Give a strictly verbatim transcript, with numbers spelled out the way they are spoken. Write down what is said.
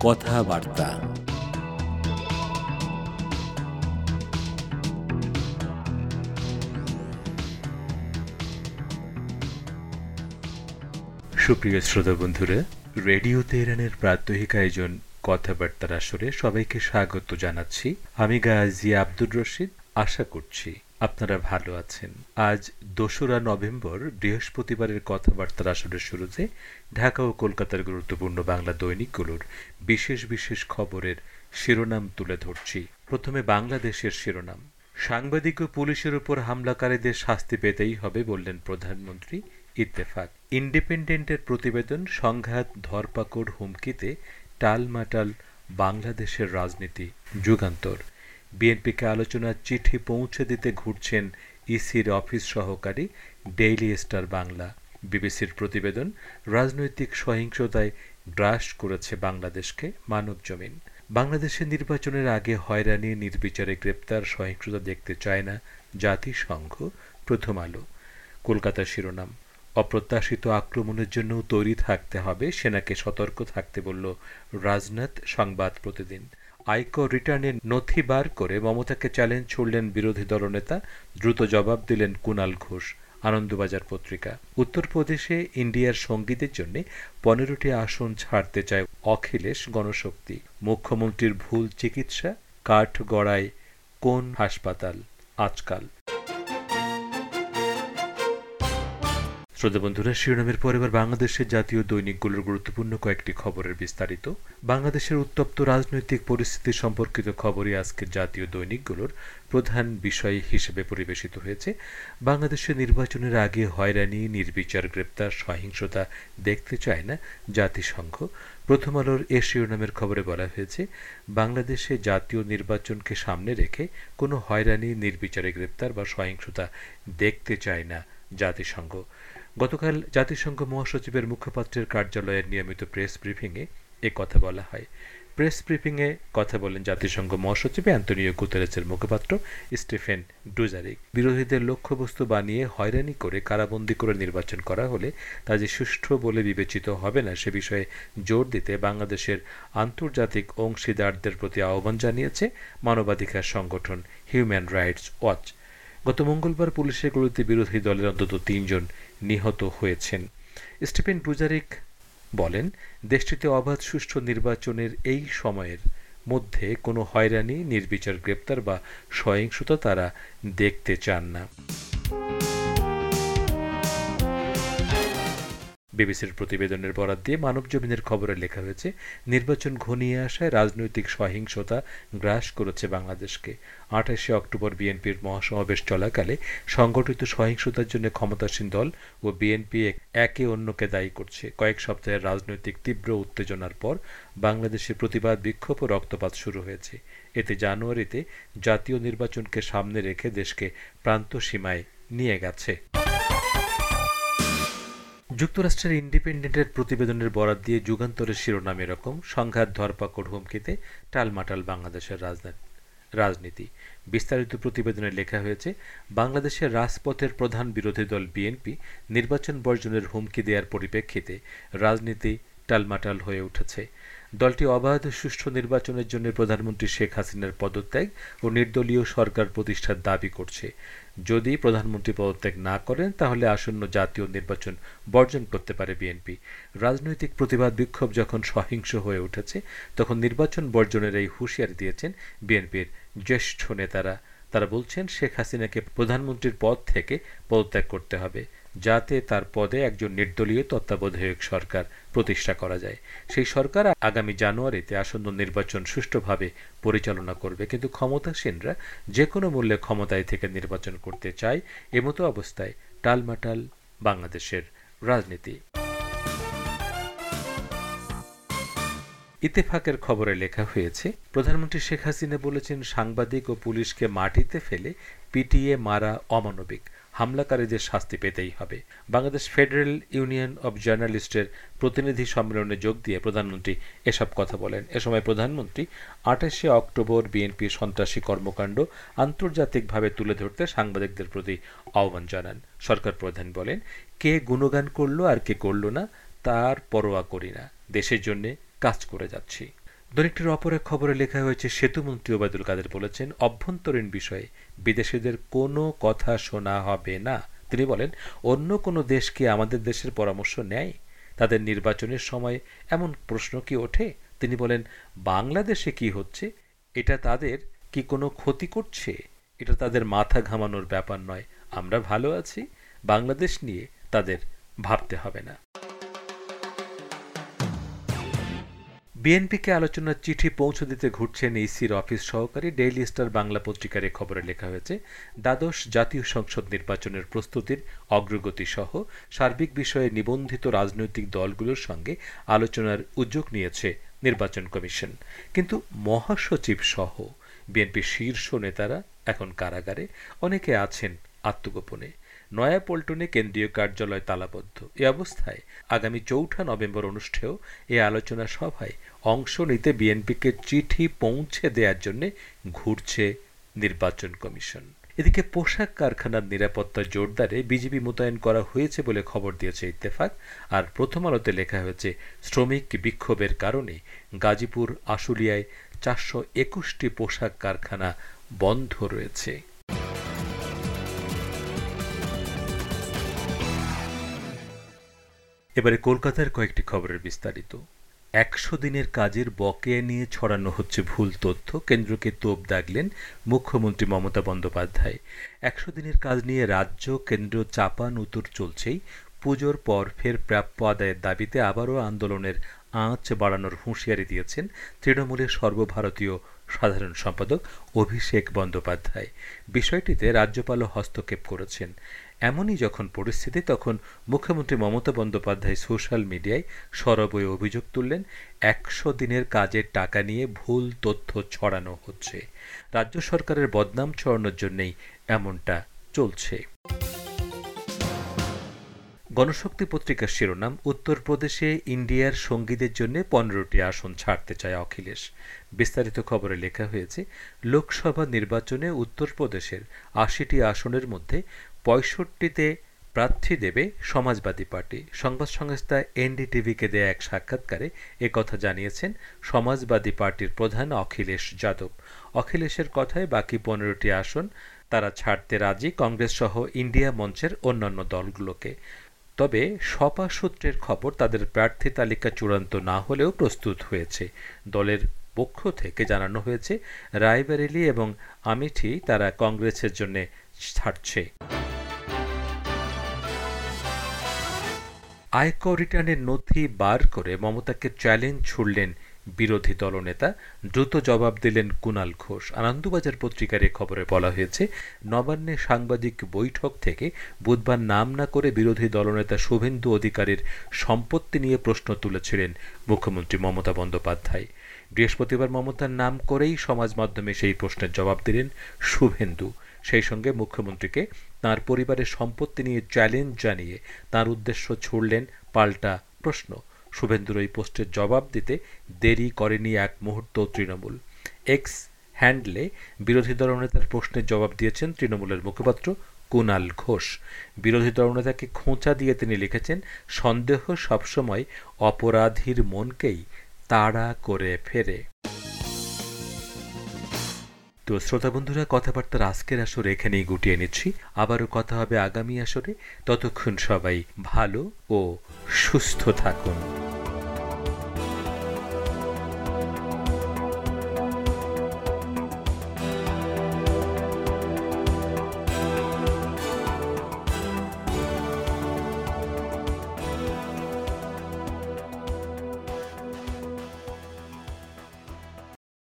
কথাবার্তা। সুপ্রিয় শ্রোতা বন্ধুরা, রেডিও তেহরানের প্রাত্যহিক আয়োজন কথাবার্তার আসরে সবাইকে স্বাগত জানাচ্ছি। আমি গাজী আব্দুর রশিদ। আশা করছি আপনারা ভালো আছেন। আজ দোসরা নভেম্বর বৃহস্পতিবারের কথাবার্তার আসরের শুরুতে ঢাকা ও কলকাতার গুরুত্বপূর্ণ বাংলা দৈনিকগুলোর বিশেষ বিশেষ খবরের শিরোনাম তুলে ধরছি। প্রথমে বাংলাদেশের শিরোনাম। সাংবাদিক ও পুলিশের উপর হামলাকারীদের শাস্তি পেতেই হবে বললেন প্রধানমন্ত্রী। ইত্তেফাক। ইন্ডিপেন্ডেন্টের প্রতিবেদন, সংঘাত, ধরপাকড়, হুমকিতে টালমাটাল বাংলাদেশের রাজনীতি। যুগান্তর। বিএনপিকে আলোচনার চিঠি পৌঁছে দিতে ঘুরছেন ইসির অফিস সহকারী। Daily Star Bangla. বিবিসির প্রতিবেদন, রাজনৈতিক সহিংসতায় গ্রাস করেছে বাংলাদেশকে। মানবজমিন। বাংলাদেশের নির্বাচনের আগে হয়রানি, নির্বিচারে গ্রেপ্তার, সহিংসতা দেখতে চায় না জাতিসংঘ। প্রথম আলো। কলকাতার শিরোনাম, অপ্রত্যাশিত আক্রমণের জন্য তৈরি থাকতে হবে, সেনাকে সতর্ক থাকতে বলল রাজনাথ। সংবাদ প্রতিদিন। আয়কর রিটার্নের নথি বার করে মমতাকে চ্যালেঞ্জ ছুড়লেন বিরোধী দলনেতা। দ্রুত জবাব দিলেন কুণাল ঘোষ। আনন্দবাজার পত্রিকা। উত্তরপ্রদেশে ইন্ডিয়ার সঙ্গীদের জন্য পনেরোটি আসন ছাড়তে চায় অখিলেশ। গণশক্তি। মুখ্যমন্ত্রীর ভুল চিকিৎসা, কাঠগড়ায় কোন হাসপাতাল আজকাল। শ্রোতা বন্ধুরা, শিরোনামের পর এবার বাংলাদেশের জাতীয় দৈনিকগুলোর গুরুত্বপূর্ণ কয়েকটি খবরের বিস্তারিত। বাংলাদেশের উত্তপ্ত রাজনৈতিক পরিস্থিতি সম্পর্কিত খবরই আজকের জাতীয় দৈনিকগুলোর প্রধান বিষয় হিসেবে পরিবেশিত হয়েছে। বাংলাদেশের নির্বাচনের আগে হয়রানি, নির্বিচার গ্রেপ্তার, সহিংসতা দেখতে চায় না জাতিসংঘ। প্রথম আলোর এ শিরোনামের খবরে বলা হয়েছে, বাংলাদেশে জাতীয় নির্বাচনকে সামনে রেখে কোনো হয়রানি, নির্বিচারে গ্রেপ্তার বা সহিংসতা দেখতে চায় না জাতিসংঘ। গতকাল জাতিসংঘ মহাসচিবের মুখপাত্রের কার্যালয়ের নিয়মিত প্রেস ব্রিফিংয়ে এ কথা বলা হয়। প্রেস ব্রিফিংয়ে কথা বলেন জাতিসংঘ মহাসচিব অ্যান্তোনিও গুতেরেসের মুখপাত্র স্টিফেন ডুজারিক। বিরোধীদের লক্ষ্যবস্তু বানিয়ে হয়রানি করে কারাবন্দী করে নির্বাচন করা হলে তা যে সুষ্ঠু বলে বিবেচিত হবে না সে বিষয়ে জোর দিতে বাংলাদেশের আন্তর্জাতিক অংশীদারদের প্রতি আহ্বান জানিয়েছে মানবাধিকার সংগঠন হিউম্যান রাইটস ওয়াচ। গত মঙ্গলবার পুলিশের গুলিতে বিরোধী দলের অন্তত তিনজন নিহত হয়েছেন। স্টিফেন ডুজারিক বলেন, দেশটিতে অবাধ সুষ্ঠু নির্বাচনের এই সময়ের মধ্যে কোনো হয়রানি, নির্বিচার গ্রেপ্তার বা সহিংসতা তারা দেখতে চান না। বিবিসির প্রতিবেদনের বরাত দিয়ে মানবজমিনের খবরে লেখা হয়েছে, নির্বাচন ঘনিয়ে আসায় রাজনৈতিক সহিংসতা গ্রাস করেছে বাংলাদেশকে। আঠাশে অক্টোবর বিএনপির মহাসমাবেশ চলাকালে সংগঠিত সহিংসতার জন্য ক্ষমতাসীন দল ও বিএনপি একে অন্যকে দায়ী করছে। কয়েক সপ্তাহের রাজনৈতিক তীব্র উত্তেজনার পর বাংলাদেশে প্রতিবাদ, বিক্ষোভ ও রক্তপাত শুরু হয়েছে। এতে জানুয়ারিতে জাতীয় নির্বাচনকে সামনে রেখে দেশকে প্রান্ত সীমায় নিয়ে গেছে। যুক্তরাষ্ট্রের ইন্ডিপেন্ডেন্টের প্রতিবেদনের বরাত দিয়ে যুগান্তরের শিরোনাম এরকম, সংঘাত, ধরপাকড়, হুমকিতে টালমাটাল বাংলাদেশের রাজনীতি। বিস্তারিত প্রতিবেদনে লেখা হয়েছে, বাংলাদেশের রাজপথের প্রধান বিরোধী দল বিএনপি নির্বাচন বর্জনের হুমকি দেওয়ার পরিপ্রেক্ষিতে রাজনীতি টালমাটাল হয়ে উঠেছে। দলটি অবাধ সুষ্ঠু নির্বাচনের জন্য প্রধানমন্ত্রী শেখ হাসিনার পদত্যাগ ও নির্দলীয় সরকার প্রতিষ্ঠার দাবি করছে। যদি প্রধানমন্ত্রী পদত্যাগ না করেন তাহলে আসন্ন জাতীয় নির্বাচন বর্জন করতে পারে বিএনপি। রাজনৈতিক প্রতিবাদ, বিক্ষোভ যখন সহিংস হয়ে উঠেছে তখন নির্বাচন বর্জনের এই হুঁশিয়ারি দিয়েছেন বিএনপির জ্যেষ্ঠ নেতারা। তারা বলছেন, শেখ হাসিনাকে প্রধানমন্ত্রীর পদ থেকে পদত্যাগ করতে হবে, যাতে তার পদে একজন নির্দলীয় তত্ত্বাবধায়ক সরকার প্রতিষ্ঠা করা যায়। সেই সরকার আগামী জানুয়ারিতে আসন্ন নির্বাচন সুষ্ঠুভাবে পরিচালনা করবে। কিন্তু ক্ষমতাসীনরা যে কোনো মূল্যে ক্ষমতায় থেকে নির্বাচন করতে চায়। এমতো অবস্থায় টালমাটাল বাংলাদেশের রাজনীতি। ইত্তেফাকের খবরে লেখা হয়েছে, প্রধানমন্ত্রী শেখ হাসিনা বলেছেন, সাংবাদিক ও পুলিশকে মাটিতে ফেলে পিটিয়ে মারা অমানবিক, হামলাকারীদের শাস্তি পেতেই হবে। বাংলাদেশ ফেডারেল ইউনিয়ন অব জার্নালিস্টের প্রতিনিধি সম্মেলনে যোগ দিয়ে প্রধানমন্ত্রী এসব কথা বলেন। এ সময় প্রধানমন্ত্রী আঠাশে অক্টোবর বিএনপির সন্ত্রাসী কর্মকাণ্ড আন্তর্জাতিকভাবে তুলে ধরতে সাংবাদিকদের প্রতি আহ্বান জানান। সরকার প্রধান বলেন, কে গুণগান করলো আর কে করল না তার পরোয়া করি না, দেশের জন্য কাজ করে যাচ্ছি। দৈনিকটির অপর এক খবরে লেখা হয়েছে, সেতুমন্ত্রী ওবায়দুল কাদের বলেছেন, অভ্যন্তরীণ বিষয়ে বিদেশিদের কোনো কথা শোনা হবে না। তিনি বলেন, অন্য কোনো দেশ কি আমাদের দেশের পরামর্শ নেয়? তাদের নির্বাচনের সময় এমন প্রশ্ন কি ওঠে? তিনি বলেন, বাংলাদেশে কি হচ্ছে এটা তাদের কি কোনো ক্ষতি করছে? এটা তাদের মাথা ঘামানোর ব্যাপার নয়। আমরা ভালো আছি, বাংলাদেশ নিয়ে তাদের ভাবতে হবে না। বিএনপিকে আলোচনার চিঠি পৌঁছে দিতে ঘুরছেন ইসির অফিস সহকারী। ডেইলি স্টার বাংলা পত্রিকার খবরে লেখা হয়েছে, দ্বাদশ জাতীয় সংসদ নির্বাচনের প্রস্তুতির অগ্রগতি সহ সার্বিক বিষয়ে নিবন্ধিত রাজনৈতিক দলগুলোর সঙ্গে আলোচনার উদ্যোগ নিয়েছে নির্বাচন কমিশন। কিন্তু মহাসচিব সহ বিএনপির শীর্ষ নেতারা এখন কারাগারে, অনেকে আছেন আত্মগোপনে। নয়াপল্টনে কেন্দ্রীয় কার্যালয় তালাবদ্ধ। এ অবস্থায় আগামী চৌঠা নভেম্বর অনুষ্ঠেয় এ আলোচনা সভায় অংশ নিতে বিএনপিকে চিঠি পৌঁছে দেওয়ার জন্য ঘুরছে নির্বাচন কমিশন। এদিকে পোশাক কারখানার নিরাপত্তা জোরদারে বিজিবি মোতায়েন করা হয়েছে বলে খবর দিয়েছে ইত্তেফাক। আর প্রথম আলোতে লেখা হয়েছে, শ্রমিক বিক্ষোভের কারণে গাজীপুর আশুলিয়ায় চারশো একুশটি পোশাক কারখানা বন্ধ রয়েছে। এবারে কলকাতার কয়েকটি খবরের বিস্তারিত। একশো দিনের কাজের বকেয়া নিয়ে ছড়ানো হচ্ছে ভুল তথ্য, কেন্দ্রকে তোপ দাগলেন মুখ্যমন্ত্রী মমতা বন্দ্যোপাধ্যায়। একশো দিনের কাজ নিয়ে রাজ্য কেন্দ্র চাপান উত্তর চলছেই। পুজোর পর ফের প্রাপ্য আদায়ের দাবিতে আবারও আন্দোলনের আঁচ বাড়ানোর হুঁশিয়ারি দিয়েছেন তৃণমূলের সর্বভারতীয় সাধারণ সম্পাদক অভিষেক বন্দ্যোপাধ্যায়। বিষয়টিতে রাজ্যপালও হস্তক্ষেপ করেছেন। এমনই যখন পরিস্থিতি, তখন মুখ্যমন্ত্রী মমতা বন্দ্যোপাধ্যায় সোশ্যাল মিডিয়ায় সরব হয়ে অভিযোগ তুললেন, একশো দিনের কাজের টাকা নিয়ে ভুল তথ্য ছড়ানো হচ্ছে। রাজ্য সরকারের বদনাম ছড়ানোর জন্যই এমনটা চলছে। গণশক্তি পত্রিকার শিরোনাম, উত্তরপ্রদেশে ইন্ডিয়ার সঙ্গীদের জন্য পনেরোটি আসন ছাড়তে চায় অখিলেশ। বিস্তারিত খবরে লেখা হয়েছে, লোকসভা নির্বাচনে উত্তরপ্রদেশের আশিটি আসনের মধ্যে পঁয়ষট্টিতে প্রার্থী দেবে সমাজবাদী পার্টি। সংবাদ সংস্থা এনডিটিভিকে দেয়া এক সাক্ষাৎকারে একথা জানিয়েছেন সমাজবাদী পার্টির প্রধান অখিলেশ যাদব। অখিলেশের কথায় বাকি পনেরোটি আসন তারা ছাড়তে রাজি, কংগ্রেস সহ ইন্ডিয়া মঞ্চের অন্যান্য দলগুলোকে। তবে সপা সূত্রের খবর, তাদের প্রার্থী তালিকা চূড়ান্ত না হলেও প্রস্তুত হয়েছে। দলের পক্ষ থেকে জানানো হয়েছে, রায়বেরেলি এবং আমেঠি তারা কংগ্রেসের জন্য ছাড়ছে। আয়কর রিটার্নের নথি বার করে মমতাকে চ্যালেঞ্জ ছুড়লেন বিরোধী দলনেতা, দ্রুত জবাব দিলেন কুণাল ঘোষ। আনন্দবাজার পত্রিকার এ খবরে বলা হয়েছে, নবান্নে সাংবাদিক বৈঠক থেকে বুধবার নাম না করে বিরোধী দলনেতা শুভেন্দু অধিকারীর সম্পত্তি নিয়ে প্রশ্ন তুলেছিলেন মুখ্যমন্ত্রী মমতা বন্দ্যোপাধ্যায়। বৃহস্পতিবার মমতার নাম করেই সমাজ মাধ্যমে সেই প্রশ্নের জবাব দিলেন শুভেন্দু। সেই সঙ্গে মুখ্যমন্ত্রীকে তাঁর পরিবারের সম্পত্তি নিয়ে চ্যালেঞ্জ জানিয়ে তাঁর উদ্দেশ্য ছুড়লেন পাল্টা প্রশ্ন। শুভেন্দুর ওই পোস্টের জবাব দিতে দেরি করেনি এক মুহূর্ত তৃণমূল। এক্স হ্যান্ডলে বিরোধী দলনেতার প্রশ্নের জবাব দিয়েছেন তৃণমূলের মুখপাত্র কুণাল ঘোষ। বিরোধী দলনেতাকে খোঁচা দিয়ে তিনি লিখেছেন, সন্দেহ সবসময় অপরাধীর মনকেই তাড়া করে ফেরে। তো শ্রোতা বন্ধুরা, কথাবার্তার আজকের আসরে এখানেই গুটিয়ে নিচ্ছি। আবারও কথা হবে আগামী আসরে। ততক্ষণ সবাই ভালো ও সুস্থ থাকুন।